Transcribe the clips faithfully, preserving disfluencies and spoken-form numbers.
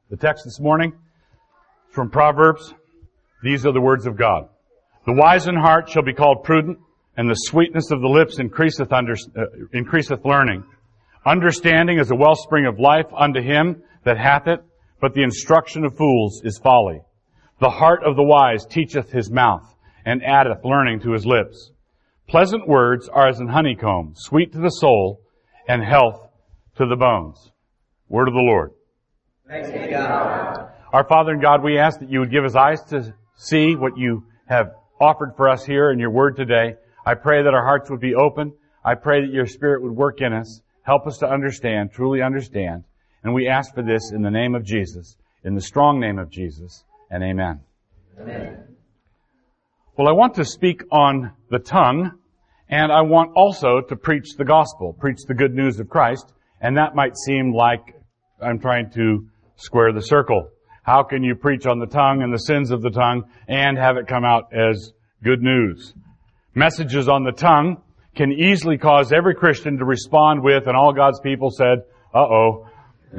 The text this morning is from Proverbs. These are the words of God. The wise in heart shall be called prudent, and the sweetness of the lips increaseth, under, uh, increaseth learning. Understanding is a wellspring of life unto him that hath it, but the instruction of fools is folly. The heart of the wise teacheth his mouth, and addeth learning to his lips. Pleasant words are as an honeycomb, sweet to the soul, and health to the bones. Word of the Lord. Thanks be to God. Our Father in God, we ask that you would give us eyes to see what you have offered for us here in your word today. I pray that our hearts would be open. I pray that your Spirit would work in us. Help us to understand, truly understand. And we ask for this in the name of Jesus, in the strong name of Jesus, and amen. Amen. Well, I want to speak on the tongue, and I want also to preach the gospel, preach the good news of Christ, and that might seem like I'm trying to square the circle. How can you preach on the tongue and the sins of the tongue and have it come out as good news? Messages on the tongue can easily cause every Christian to respond with, and all God's people said, uh-oh.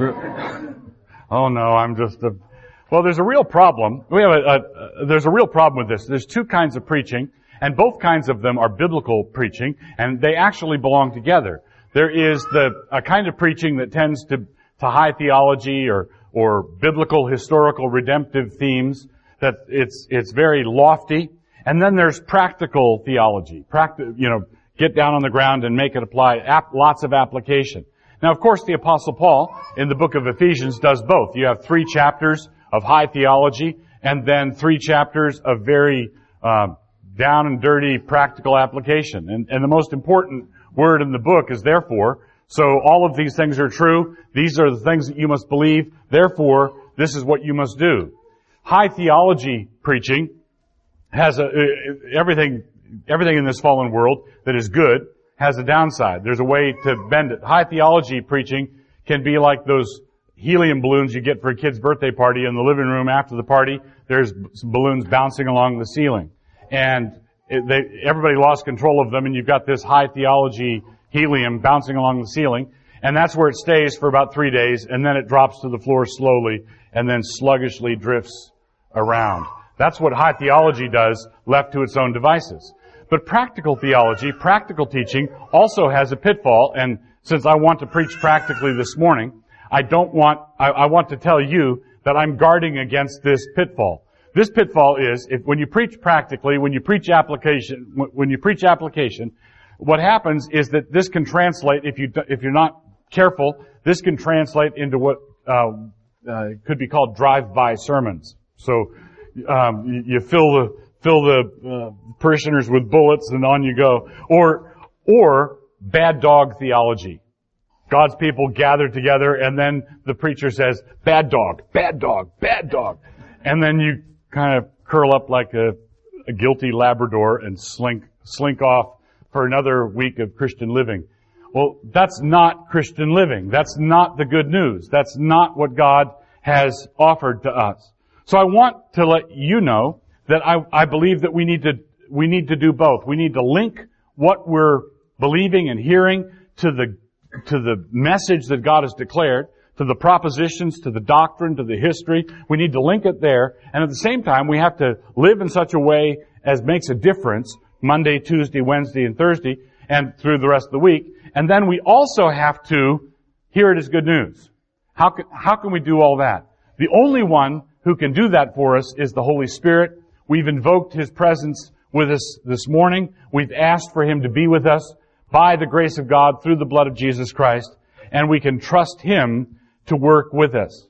Oh no, I'm just a... Well, there's a real problem. We have a, a, there's a real problem with this. There's two kinds of preaching, and both kinds of them are biblical preaching, and they actually belong together. There is the a kind of preaching that tends to, to high theology or, or biblical, historical, redemptive themes, that it's, it's very lofty. And then there's practical theology. Practi- you know, get down on the ground and make it apply. App, lots of application. Now, of course, the Apostle Paul in the book of Ephesians does both. You have three chapters of high theology, and then three chapters of very uh, down and dirty practical application. And, and the most important word in the book is therefore. So all of these things are true. These are the things that you must believe. Therefore, this is what you must do. High theology preaching has a, everything, everything in this fallen world that is good has a downside. There's a way to bend it. High theology preaching can be like those helium balloons you get for a kid's birthday party in the living room after the party. There's some balloons bouncing along the ceiling. And it, they, everybody lost control of them, and you've got this high theology helium bouncing along the ceiling. And that's where it stays for about three days, and then it drops to the floor slowly, and then sluggishly drifts around. That's what high theology does, left to its own devices. But practical theology, practical teaching, also has a pitfall, and since I want to preach practically this morning, I don't want, I, I want to tell you that I'm guarding against this pitfall. This pitfall is, if when you preach practically, when you preach application, when you preach application, what happens is that this can translate, if you, if you're not careful, this can translate into what, uh, uh could be called drive-by sermons. So, um, you, you fill the, fill the, uh, parishioners with bullets and on you go. Or, or bad dog theology. God's people gather together, and then the preacher says, bad dog, bad dog, bad dog. And then you kind of curl up like a, a guilty Labrador and slink, slink off for another week of Christian living. Well, that's not Christian living. That's not the good news. That's not what God has offered to us. So I want to let you know that I, I believe that we need to, we need to do both. We need to link what we're believing and hearing to the to the message that God has declared, to the propositions, to the doctrine, to the history. We need to link it there. And at the same time, we have to live in such a way as makes a difference Monday, Tuesday, Wednesday, and Thursday, and through the rest of the week. And then we also have to hear it as good news. How can, how can we do all that? The only one who can do that for us is the Holy Spirit. We've invoked His presence with us this morning. We've asked for Him to be with us by the grace of God through the blood of Jesus Christ, and we can trust Him to work with us.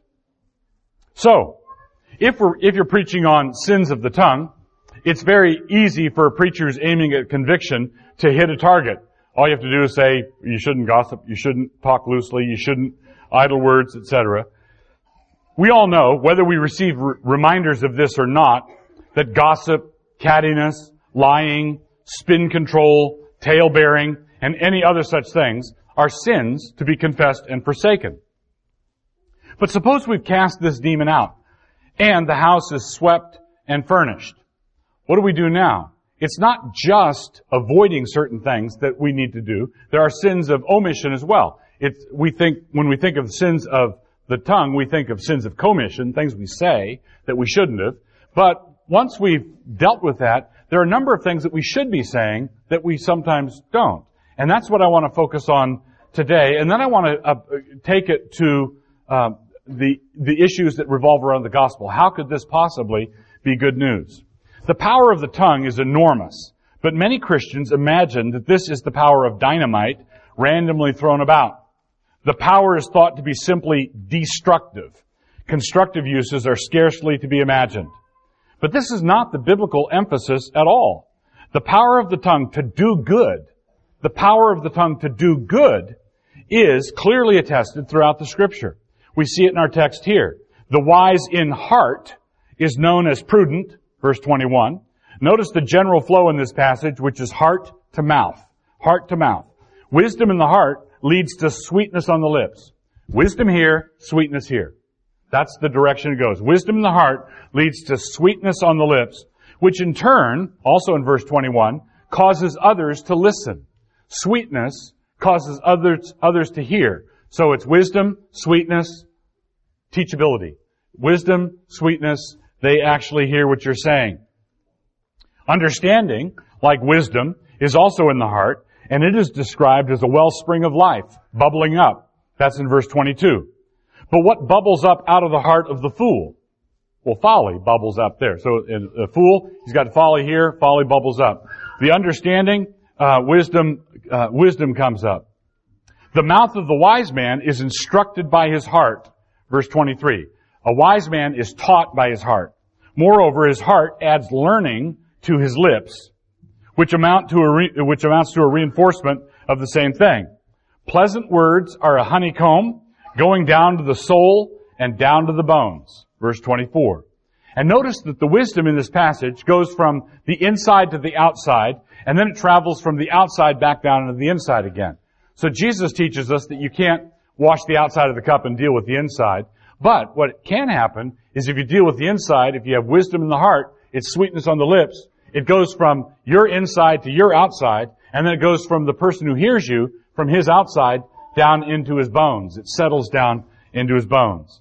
So, if we're, if you're preaching on sins of the tongue, it's very easy for preachers aiming at conviction to hit a target. All you have to do is say, you shouldn't gossip, you shouldn't talk loosely, you shouldn't idle words, et cetera. We all know, whether we receive r- reminders of this or not, that gossip, cattiness, lying, spin control, tale-bearing, and any other such things are sins to be confessed and forsaken. But suppose we've cast this demon out, and the house is swept and furnished. What do we do now? It's not just avoiding certain things that we need to do. There are sins of omission as well. It's, we think, when we think of sins of the tongue, we think of sins of commission, things we say that we shouldn't have. But once we've dealt with that, there are a number of things that we should be saying that we sometimes don't. And that's what I want to focus on today. And then I want to uh, take it to uh, the the issues that revolve around the gospel. How could this possibly be good news? The power of the tongue is enormous, but many Christians imagine that this is the power of dynamite randomly thrown about. The power is thought to be simply destructive. Constructive uses are scarcely to be imagined. But this is not the biblical emphasis at all. The power of the tongue to do good, the power of the tongue to do good is clearly attested throughout the Scripture. We see it in our text here. The wise in heart is known as prudent, verse twenty-one. Notice the general flow in this passage, which is heart to mouth. Heart to mouth. Wisdom in the heart leads to sweetness on the lips. Wisdom here, sweetness here. That's the direction it goes. Wisdom in the heart leads to sweetness on the lips, which in turn, also in verse twenty-one, causes others to listen. Sweetness causes others, others to hear. So it's wisdom, sweetness, teachability. Wisdom, sweetness, they actually hear what you're saying. Understanding, like wisdom, is also in the heart, and it is described as a wellspring of life, bubbling up. That's in verse twenty-two. But what bubbles up out of the heart of the fool? Well, folly bubbles up there. So a fool, he's got folly here, folly bubbles up. The understanding, uh, wisdom, uh, wisdom comes up. The mouth of the wise man is instructed by his heart. Verse twenty-three. A wise man is taught by his heart. Moreover, his heart adds learning to his lips, which amount to a re- which amounts to a reinforcement of the same thing. Pleasant words are a honeycomb, going down to the soul and down to the bones. Verse twenty-four. And notice that the wisdom in this passage goes from the inside to the outside, and then it travels from the outside back down into the inside again. So Jesus teaches us that you can't wash the outside of the cup and deal with the inside. But what can happen is if you deal with the inside, if you have wisdom in the heart, it's sweetness on the lips. It goes from your inside to your outside, and then it goes from the person who hears you, from his outside, down into his bones. It settles down into his bones.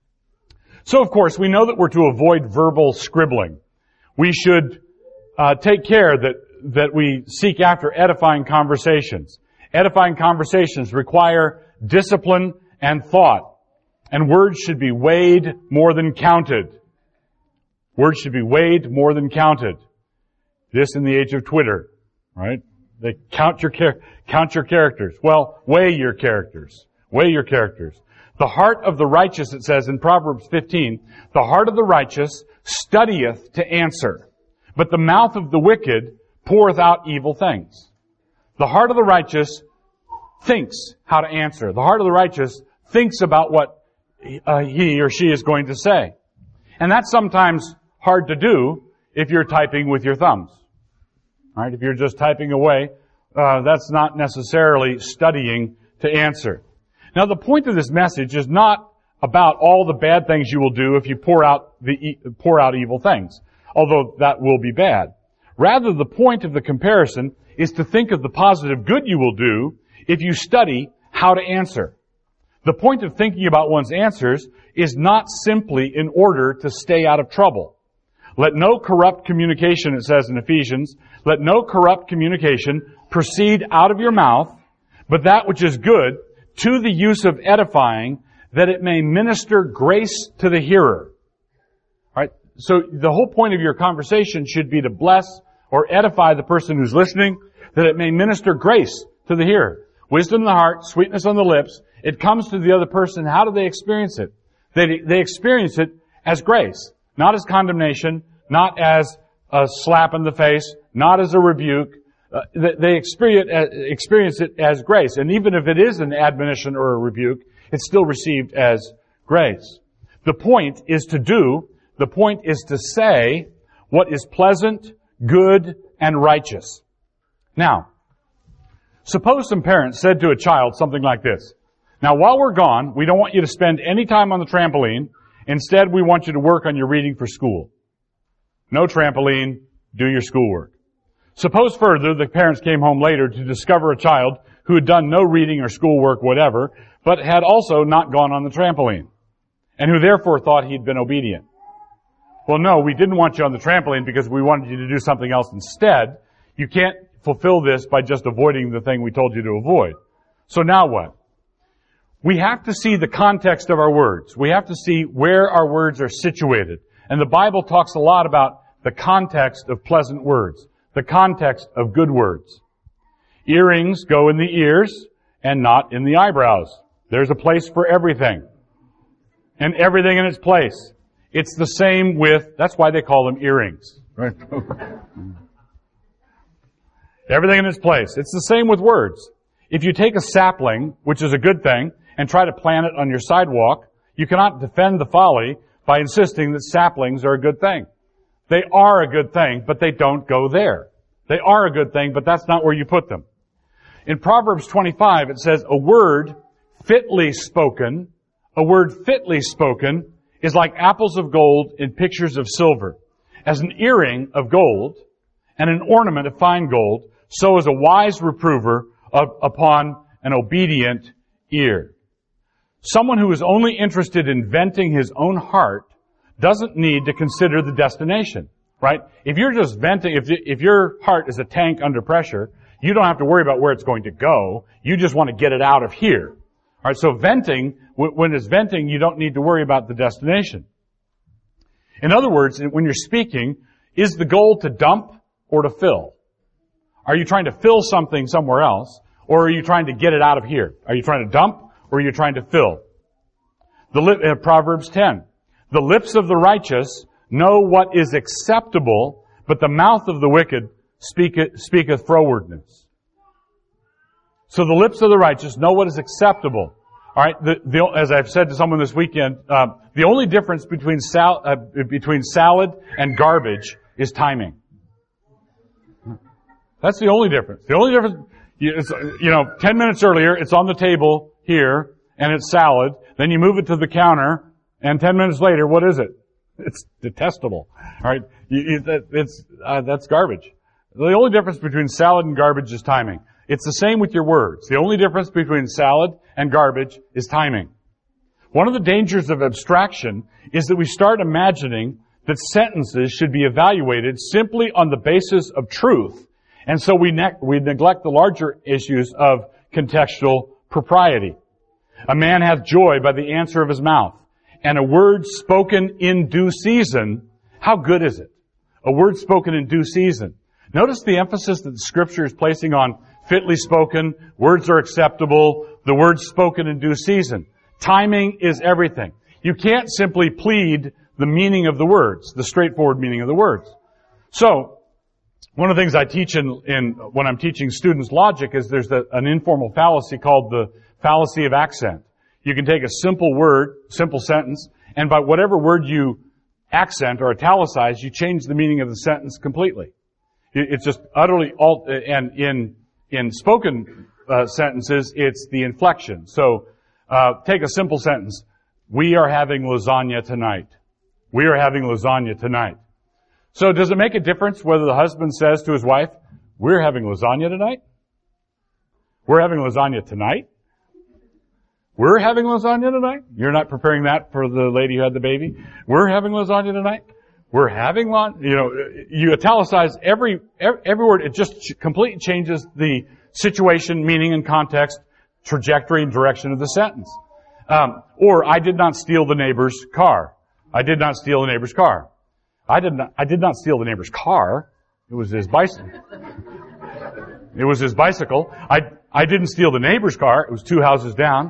So, of course, we know that we're to avoid verbal scribbling. We should uh, take care that, that we seek after edifying conversations. Edifying conversations require discipline and thought. And words should be weighed more than counted. Words should be weighed more than counted. This in the age of Twitter, right? They count your char- count your characters. Well, weigh your characters. Weigh your characters. The heart of the righteous, it says in Proverbs fifteen, the heart of the righteous studieth to answer, but the mouth of the wicked poureth out evil things. The heart of the righteous thinks how to answer. The heart of the righteous thinks about what uh, he or she is going to say. And that's sometimes hard to do if you're typing with your thumbs. All right, if you're just typing away, uh, that's not necessarily studying to answer. Now, the point of this message is not about all the bad things you will do if you pour out the e- pour out evil things, although that will be bad. Rather, the point of the comparison is to think of the positive good you will do if you study how to answer. The point of thinking about one's answers is not simply in order to stay out of trouble. Let no corrupt communication, it says in Ephesians, let no corrupt communication proceed out of your mouth, but that which is good to the use of edifying, that it may minister grace to the hearer. All right? So the whole point of your conversation should be to bless or edify the person who's listening, that it may minister grace to the hearer. Wisdom in the heart, sweetness on the lips. It comes to the other person. How do they experience it? They, they experience it as grace, not as condemnation, not as a slap in the face, not as a rebuke. Uh, they experience, uh, experience it as grace. And even if it is an admonition or a rebuke, it's still received as grace. The point is to do, the point is to say what is pleasant, good, and righteous. Now, suppose some parents said to a child something like this. Now, while we're gone, we don't want you to spend any time on the trampoline. Instead, we want you to work on your reading for school. No trampoline, do your schoolwork. Suppose further, the parents came home later to discover a child who had done no reading or schoolwork, whatever, but had also not gone on the trampoline. and who therefore thought he'd been obedient. Well, no, we didn't want you on the trampoline because we wanted you to do something else instead. You can't fulfill this by just avoiding the thing we told you to avoid. So now what? We have to see the context of our words. We have to see where our words are situated. And the Bible talks a lot about the context of pleasant words, the context of good words. Earrings go in the ears and not in the eyebrows. There's a place for everything. And everything in its place. It's the same with, that's why they call them earrings. Right? Everything in its place. It's the same with words. If you take a sapling, which is a good thing, and try to plant it on your sidewalk, you cannot defend the folly by insisting that saplings are a good thing. They are a good thing, but they don't go there. They are a good thing, but that's not where you put them. In Proverbs twenty-five, it says, a word fitly spoken, a word fitly spoken is like apples of gold in pictures of silver. As an earring of gold and an ornament of fine gold, so is a wise reprover of, upon an obedient ear. Someone who is only interested in venting his own heart doesn't need to consider the destination, right? If you're just venting, if, if your heart is a tank under pressure, you don't have to worry about where it's going to go. You just want to get it out of here. All right, so venting, when it's venting, you don't need to worry about the destination. In other words, when you're speaking, is the goal to dump or to fill? Are you trying to fill something somewhere else, or are you trying to get it out of here? Are you trying to dump, or are you trying to fill? The lip, uh, Proverbs ten. The lips of the righteous know what is acceptable, but the mouth of the wicked speaketh, speaketh frowardness. So the lips of the righteous know what is acceptable. All right. The, the, as I've said to someone this weekend, uh, the only difference between sal, uh, between salad and garbage is timing. That's the only difference. The only difference, is, you know, ten minutes earlier, it's on the table here, and it's salad. Then you move it to the counter, and ten minutes later, what is it? It's detestable. All right. You, you, it's uh, that's garbage. The only difference between salad and garbage is timing. It's the same with your words. The only difference between salad and garbage is timing. One of the dangers of abstraction is that we start imagining that sentences should be evaluated simply on the basis of truth, and so we, ne- we neglect the larger issues of contextual propriety. A man hath joy by the answer of his mouth, and a word spoken in due season, how good is it? A word spoken in due season. Notice the emphasis that the Scripture is placing on fitly spoken, words are acceptable, the words spoken in due season. Timing is everything. You can't simply plead the meaning of the words, the straightforward meaning of the words. So, one of the things I teach in, in when I'm teaching students logic is there's the, an informal fallacy called the fallacy of accent. You can take a simple word, simple sentence, and by whatever word you accent or italicize, you change the meaning of the sentence completely. It's just utterly alt, and in, in spoken uh, sentences, it's the inflection. So, uh, take a simple sentence. We are having lasagna tonight. We are having lasagna tonight. So does it make a difference whether the husband says to his wife, we're having lasagna tonight? We're having lasagna tonight? We're having lasagna tonight? You're not preparing that for the lady who had the baby? We're having lasagna tonight? We're having lasagna? You know, you italicize every, every word. It just completely changes the situation, meaning, and context, trajectory, and direction of the sentence. Um, or, I did not steal the neighbor's car. I did not steal the neighbor's car. I did not, I did not steal the neighbor's car. It was his bicycle. It was his bicycle. I, I didn't steal the neighbor's car. It was two houses down.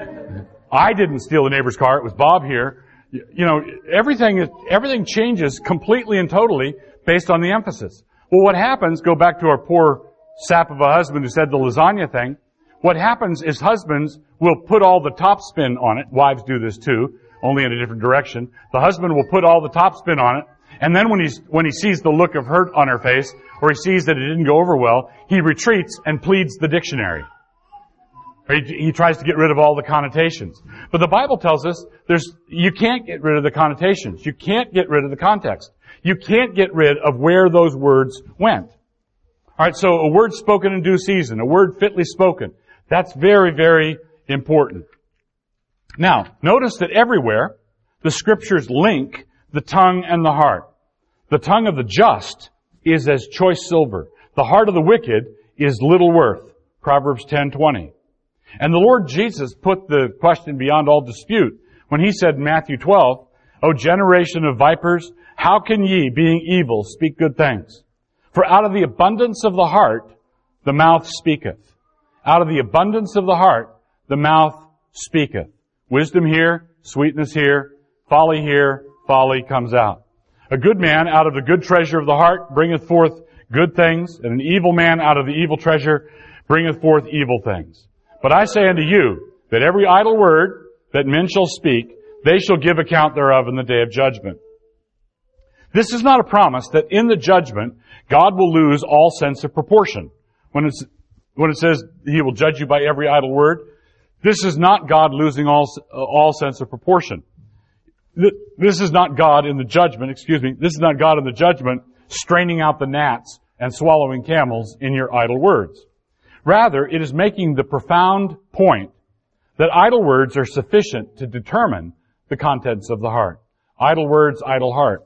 I didn't steal the neighbor's car. It was Bob here. You, you know, everything is, everything changes completely and totally based on the emphasis. Well, what happens, go back to our poor sap of a husband who said the lasagna thing. What happens is husbands will put all the top spin on it. Wives do this too, only in a different direction. The husband will put all the top spin on it. And then when he's, when he sees the look of hurt on her face, or he sees that it didn't go over well, he retreats and pleads the dictionary. Or he, he tries to get rid of all the connotations. But the Bible tells us there's, you can't get rid of the connotations. You can't get rid of the context. You can't get rid of where those words went. Alright, so a word spoken in due season, a word fitly spoken. That's very, very important. Now, notice that everywhere, the Scriptures link the tongue and the heart. The tongue of the just is as choice silver. The heart of the wicked is little worth. Proverbs ten twenty. And the Lord Jesus put the question beyond all dispute when He said in Matthew twelve, O generation of vipers, how can ye, being evil, speak good things? For out of the abundance of the heart, the mouth speaketh. Out of the abundance of the heart, the mouth speaketh. Wisdom here, sweetness here, folly here, folly comes out. A good man out of the good treasure of the heart bringeth forth good things, and an evil man out of the evil treasure bringeth forth evil things. But I say unto you, that every idle word that men shall speak, they shall give account thereof in the day of judgment. This is not a promise that in the judgment, God will lose all sense of proportion. When it's, when it says He will judge you by every idle word, this is not God losing all, all sense of proportion. This is not God in the judgment, excuse me, this is not God in the judgment straining out the gnats and swallowing camels in your idle words. Rather, it is making the profound point that idle words are sufficient to determine the contents of the heart. Idle words, idle heart.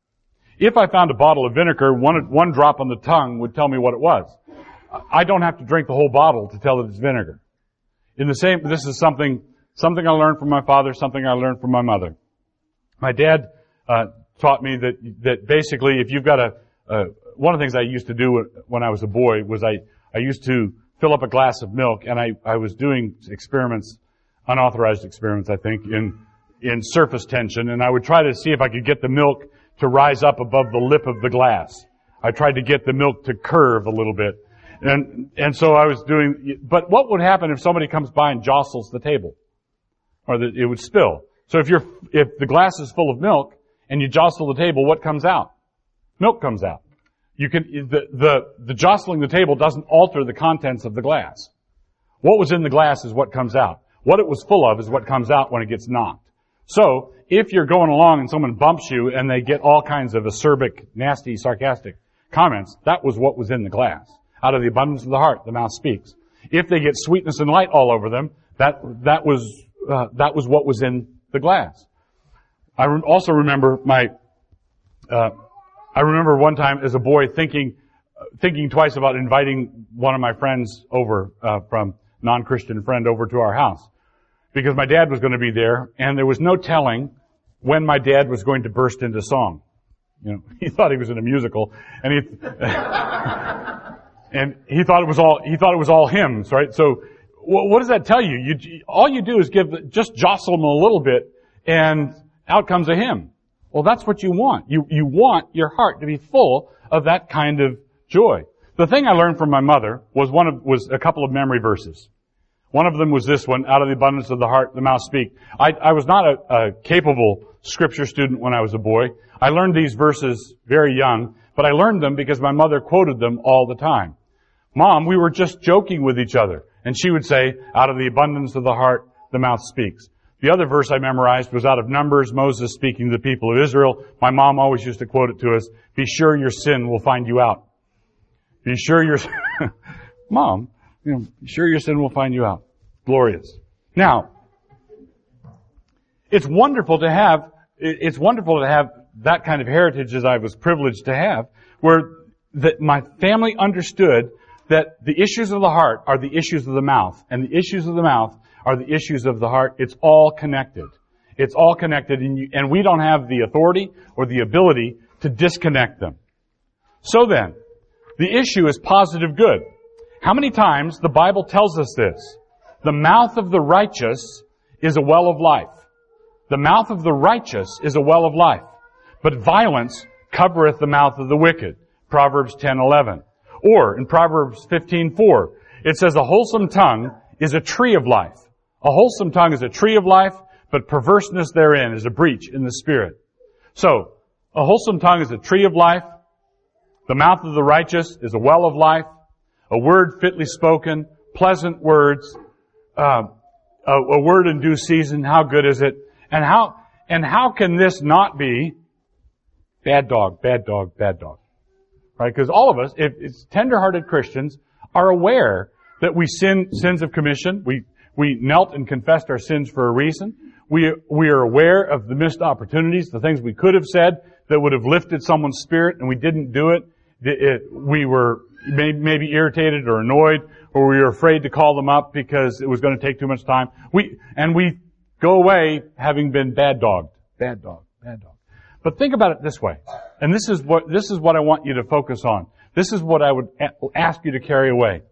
If I found a bottle of vinegar, one, one drop on the tongue would tell me what it was. I don't have to drink the whole bottle to tell that it's vinegar. In the same, this is something, something I learned from my father, something I learned from my mother. My dad, uh, taught me that, that basically if you've got a, uh, one of the things I used to do when I was a boy was I, I used to fill up a glass of milk, and I, I was doing experiments, unauthorized experiments, I think, in, in surface tension, and I would try to see if I could get the milk to rise up above the lip of the glass. I tried to get the milk to curve a little bit. And, and so I was doing, but what would happen if somebody comes by and jostles the table? Or that it would spill. So if you're, if the glass is full of milk and you jostle the table, what comes out? Milk comes out. You can, the, the, the jostling the table doesn't alter the contents of the glass. What was in the glass is what comes out. What it was full of is what comes out when it gets knocked. So, if you're going along and someone bumps you and they get all kinds of acerbic, nasty, sarcastic comments, that was what was in the glass. Out of the abundance of the heart, the mouth speaks. If they get sweetness and light all over them, that, that was, uh, that was what was in the glass. I re- also remember my, uh, I remember one time as a boy thinking, uh, thinking twice about inviting one of my friends over, uh, from non-Christian friend over to our house. Because my dad was going to be there, and there was no telling when my dad was going to burst into song. You know, he thought he was in a musical, and he, and he thought it was all, he thought it was all hymns, right? So, what does that tell you? You, all you do is give, just jostle them a little bit, and out comes a hymn. Well, that's what you want. You, you want your heart to be full of that kind of joy. The thing I learned from my mother was one of, was a couple of memory verses. One of them was this one, out of the abundance of the heart, the mouth speak. I, I was not a, a capable scripture student when I was a boy. I learned these verses very young, but I learned them because my mother quoted them all the time. Mom, we were just joking with each other. And she would say, out of the abundance of the heart, the mouth speaks. The other verse I memorized was out of Numbers, Moses speaking to the people of Israel. My mom always used to quote it to us, be sure your sin will find you out. Be sure your, Mom, you know, be sure your sin will find you out. Glorious. Now, it's wonderful to have, it's wonderful to have that kind of heritage as I was privileged to have, where that my family understood that the issues of the heart are the issues of the mouth, and the issues of the mouth are the issues of the heart. It's all connected. It's all connected, and, you, and we don't have the authority or the ability to disconnect them. So then, the issue is positive good. How many times the Bible tells us this? The mouth of the righteous is a well of life. The mouth of the righteous is a well of life. But violence covereth the mouth of the wicked. Proverbs ten eleven. Or in Proverbs fifteen four, it says a wholesome tongue is a tree of life. A wholesome tongue is a tree of life, but perverseness therein is a breach in the spirit. So, a wholesome tongue is a tree of life. The mouth of the righteous is a well of life. A word fitly spoken, pleasant words, uh, a, a word in due season. How good is it? And how and how can this not be bad dog, bad dog, bad dog? Right? Because all of us, if it's tender-hearted Christians, are aware that we sin sins of commission. We we knelt and confessed our sins for a reason. We, we are aware of the missed opportunities, the things we could have said that would have lifted someone's spirit, and we didn't do it. It, it we were may, maybe irritated or annoyed, or we were afraid to call them up because it was going to take too much time. We, and we go away having been bad dogged. Bad dog, bad dog. But think about it this way. And this is what, this is what I want you to focus on. This is what I would a- ask you to carry away.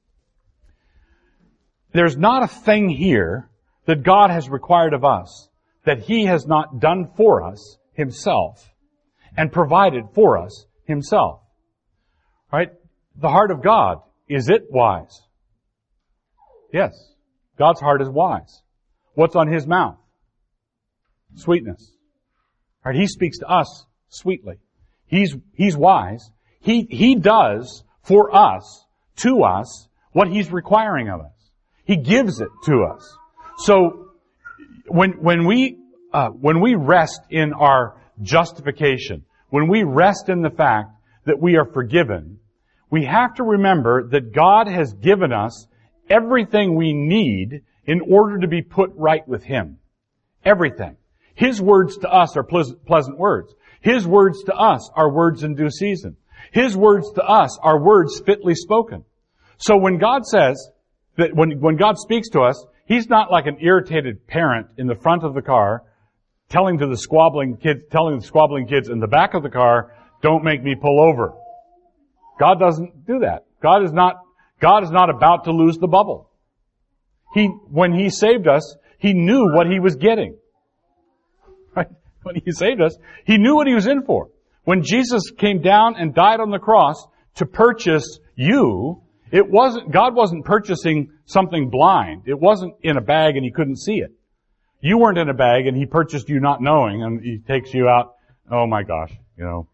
There's not a thing here that God has required of us that He has not done for us Himself and provided for us Himself. Right? The heart of God, is it wise? Yes. God's heart is wise. What's on His mouth? Sweetness. Right? He speaks to us sweetly. He's, He's wise. He, He does for us, to us, what He's requiring of us. He gives it to us. So, when, when we, uh, when we rest in our justification, when we rest in the fact that we are forgiven, we have to remember that God has given us everything we need in order to be put right with Him. Everything. His words to us are pleasant words. His words to us are words in due season. His words to us are words fitly spoken. So when God says, that when, when God speaks to us, He's not like an irritated parent in the front of the car telling to the squabbling kids, telling the squabbling kids in the back of the car, don't make me pull over. God doesn't do that. God is not, God is not about to lose the bubble. He, when He saved us, He knew what He was getting. Right? When He saved us, He knew what He was in for. When Jesus came down and died on the cross to purchase you, it wasn't, God wasn't purchasing something blind. It wasn't in a bag and He couldn't see it. You weren't in a bag and He purchased you not knowing, and He takes you out, oh my gosh, you know.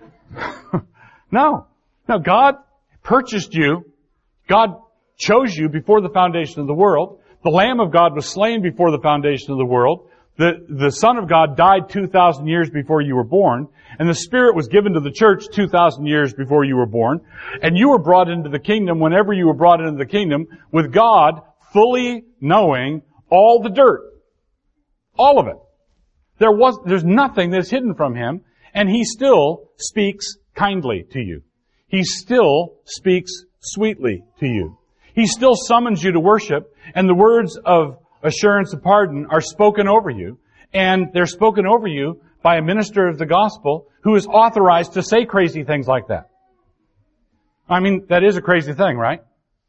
No. No, God purchased you. God chose you before the foundation of the world. The Lamb of God was slain before the foundation of the world. The, the Son of God died two thousand years before you were born. And the Spirit was given to the church two thousand years before you were born. And you were brought into the kingdom whenever you were brought into the kingdom with God fully knowing all the dirt. All of it. There was, there's nothing that's hidden from Him. And He still speaks kindly to you. He still speaks sweetly to you. He still summons you to worship. And the words of assurance of pardon are spoken over you, and they're spoken over you by a minister of the gospel who is authorized to say crazy things like that. I mean, that is a crazy thing, right?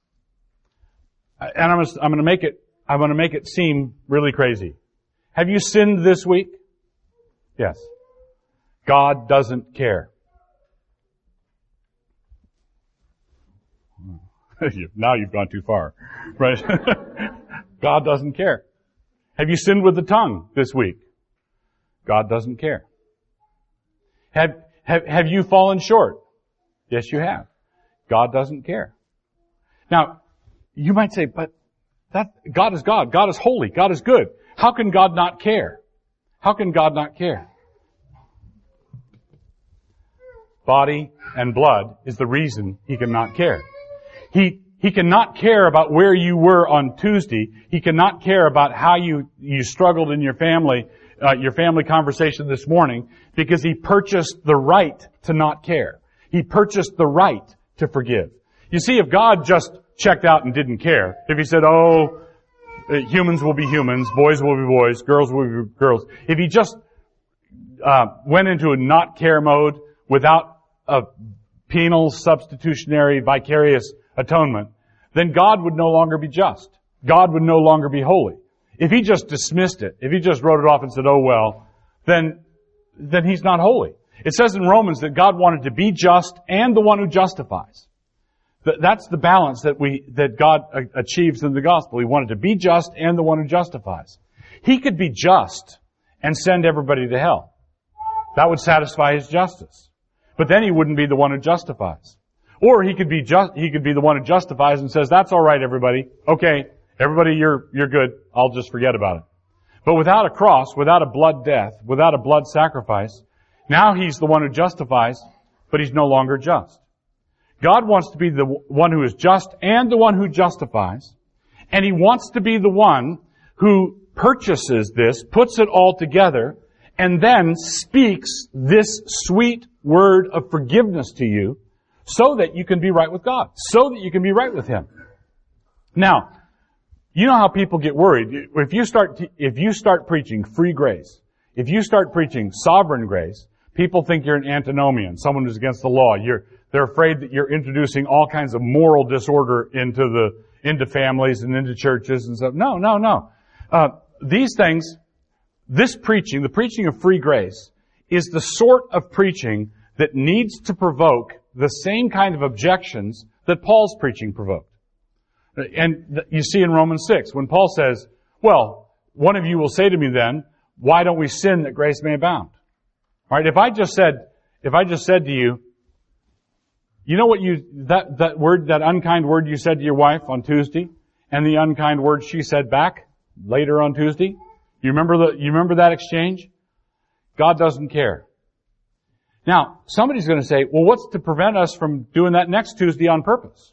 And I'm going to make it, I'm going to make it seem really crazy. Have you sinned this week? Yes. God doesn't care. Now you've gone too far, right? God doesn't care. Have you sinned with the tongue this week? God doesn't care. Have, have, have you fallen short? Yes, you have. God doesn't care. Now, you might say, but that, God is God. God is holy. God is good. How can God not care? How can God not care? Body and blood is the reason He cannot care. He, He cannot care about where you were on Tuesday. He cannot care about how you, you struggled in your family, uh, your family conversation this morning, because He purchased the right to not care. He purchased the right to forgive. You see, if God just checked out and didn't care, if He said, oh, humans will be humans, boys will be boys, girls will be girls, if He just uh, went into a not care mode without a penal, substitutionary, vicarious atonement, then God would no longer be just. God would no longer be holy. If He just dismissed it, if He just wrote it off and said, oh well, then, then He's not holy. It says in Romans that God wanted to be just and the one who justifies. That's the balance that we, that God achieves in the gospel. He wanted to be just and the one who justifies. He could be just and send everybody to hell. That would satisfy His justice. But then He wouldn't be the one who justifies. Or He could be just, He could be the one who justifies and says, that's all right, everybody. Okay, everybody, you're, you're good. I'll just forget about it. But without a cross, without a blood death, without a blood sacrifice, now He's the one who justifies, but He's no longer just. God wants to be the one who is just and the one who justifies, and He wants to be the one who purchases this, puts it all together, and then speaks this sweet word of forgiveness to you so that you can be right with God, so that you can be right with Him. Now, you know how people get worried. If you start, if you start preaching free grace, if you start preaching sovereign grace, people think you're an antinomian, someone who's against the law. You're, they're afraid that you're introducing all kinds of moral disorder into the, into families and into churches and stuff. No, no, no. Uh, these things, this preaching, the preaching of free grace, is the sort of preaching that needs to provoke the same kind of objections that Paul's preaching provoked. And you see in Romans six, when Paul says, well, one of you will say to me then, why don't we sin that grace may abound? All right, if I just said, if I just said to you, you know what you, that, that word, that unkind word you said to your wife on Tuesday, and the unkind word she said back later on Tuesday? You remember the, you remember that exchange? God doesn't care. Now, somebody's going to say, well, what's to prevent us from doing that next Tuesday on purpose?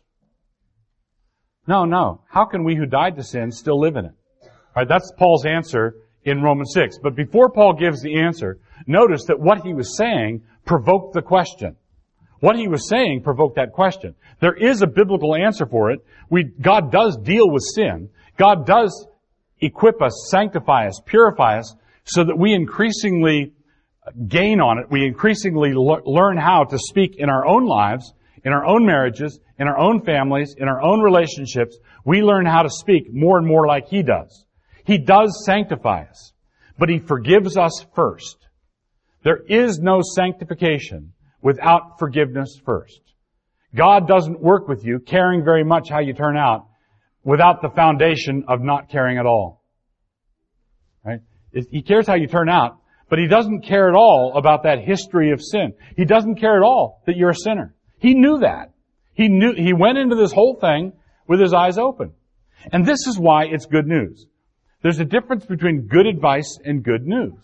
No, no. How can we who died to sin still live in it? All right, that's Paul's answer in Romans six. But before Paul gives the answer, notice that what he was saying provoked the question. What he was saying provoked that question. There is a biblical answer for it. We, God does deal with sin. God does equip us, sanctify us, purify us, so that we increasingly gain on it. We increasingly le- learn how to speak in our own lives, in our own marriages, in our own families, in our own relationships. We learn how to speak more and more like He does. He does sanctify us, but He forgives us first. There is no sanctification without forgiveness first. God doesn't work with you caring very much how you turn out without the foundation of not caring at all. Right? He cares how you turn out, but He doesn't care at all about that history of sin. He doesn't care at all that you're a sinner. He knew that. He knew, he went into this whole thing with his eyes open. And this is why it's good news. There's a difference between good advice and good news.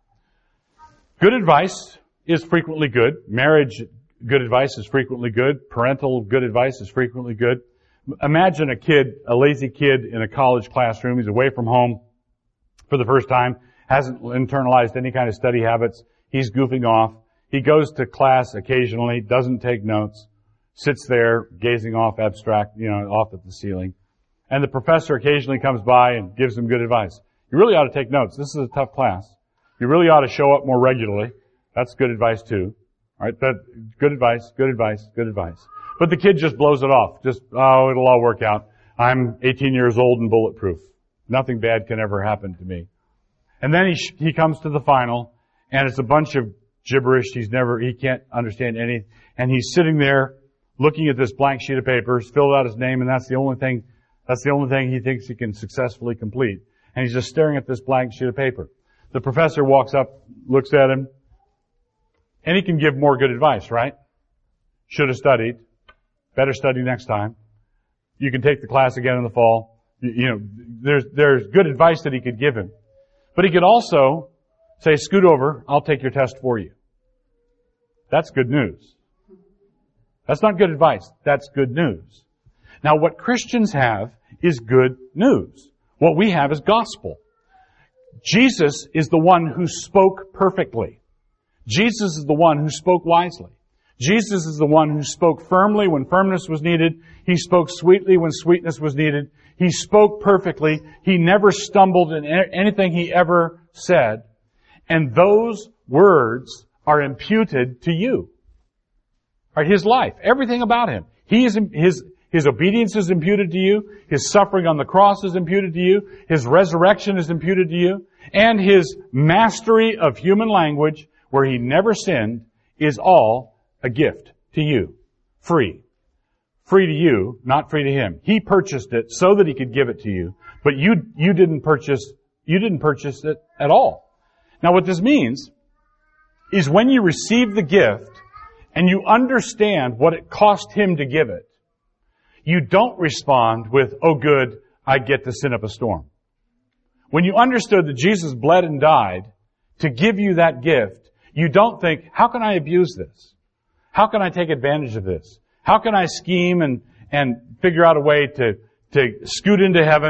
Good advice is frequently good. Marriage good advice is frequently good. Parental good advice is frequently good. Imagine a kid, a lazy kid in a college classroom. He's away from home for the first time, hasn't internalized any kind of study habits. He's goofing off. He goes to class occasionally, doesn't take notes, sits there gazing off abstract, you know, off at the ceiling. And the professor occasionally comes by and gives him good advice. You really ought to take notes. This is a tough class. You really ought to show up more regularly. That's good advice too. All right, that good advice, good advice, good advice. But the kid just blows it off. Just, oh, it'll all work out. I'm eighteen years old and bulletproof. Nothing bad can ever happen to me. And then he sh- he comes to the final, and it's a bunch of gibberish. He's never, he can't understand any, and he's sitting there looking at this blank sheet of paper, he's filled out his name, and that's the only thing, that's the only thing he thinks he can successfully complete. And he's just staring at this blank sheet of paper. The professor walks up, looks at him, and he can give more good advice, right? Should have studied. Better study next time. You can take the class again in the fall. You, you know, there's, there's good advice that he could give him. But he could also say, scoot over, I'll take your test for you. That's good news. That's not good advice. That's good news. Now, what Christians have is good news. What we have is gospel. Jesus is the one who spoke perfectly. Jesus is the one who spoke wisely. Jesus is the one who spoke firmly when firmness was needed. He spoke sweetly when sweetness was needed. He spoke perfectly. He never stumbled in anything He ever said. And those words are imputed to you. Right, His life, everything about Him. He is, His, His obedience is imputed to you. His suffering on the cross is imputed to you. His resurrection is imputed to you. And His mastery of human language, where He never sinned, is all a gift to you. Free. Free to you, not free to Him. He purchased it so that He could give it to you. But you, you didn't purchase, you didn't purchase it at all. Now what this means is when you receive the gift and you understand what it cost Him to give it, you don't respond with, oh good, I get to sin up a storm. When you understood that Jesus bled and died to give you that gift, you don't think, how can I abuse this? How can I take advantage of this? How can I scheme and, and figure out a way to, to scoot into heaven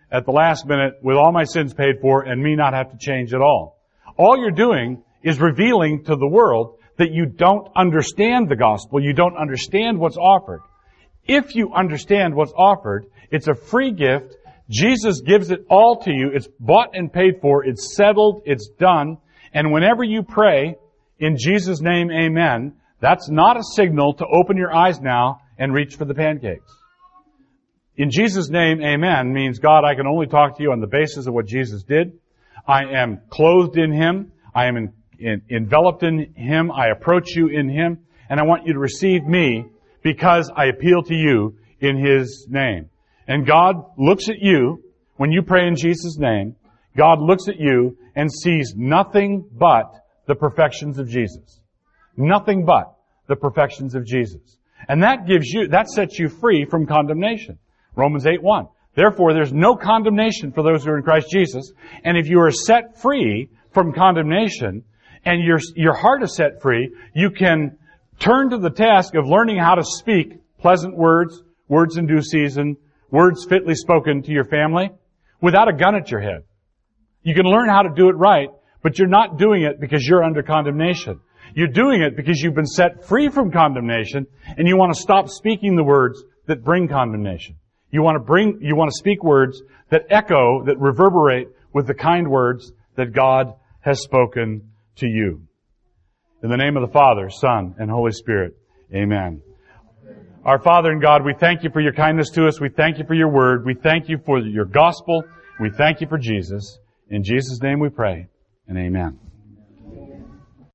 at the last minute with all my sins paid for and me not have to change at all. All you're doing is revealing to the world that you don't understand the gospel. You don't understand what's offered. If you understand what's offered, it's a free gift. Jesus gives it all to you. It's bought and paid for. It's settled. It's done. And whenever you pray, in Jesus' name, amen, that's not a signal to open your eyes now and reach for the pancakes. In Jesus' name, amen, means, God, I can only talk to you on the basis of what Jesus did. I am clothed in Him. I am in, in, enveloped in Him. I approach you in Him. And I want you to receive me because I appeal to you in His name. And God looks at you, when you pray in Jesus' name, God looks at you and sees nothing but the perfections of Jesus. Nothing but the perfections of Jesus. And that gives you, that sets you free from condemnation. Romans eight one. Therefore, there's no condemnation for those who are in Christ Jesus. And if you are set free from condemnation, and your, your heart is set free, you can turn to the task of learning how to speak pleasant words, words in due season, words fitly spoken to your family, without a gun at your head. You can learn how to do it right, but you're not doing it because you're under condemnation. You're doing it because you've been set free from condemnation, and you want to stop speaking the words that bring condemnation. You want to bring, you want to speak words that echo, that reverberate with the kind words that God has spoken to you. In the name of the Father, Son, and Holy Spirit, amen. Our Father in God, we thank you for your kindness to us. We thank you for your word. We thank you for your gospel. We thank you for Jesus. In Jesus' name we pray, and amen.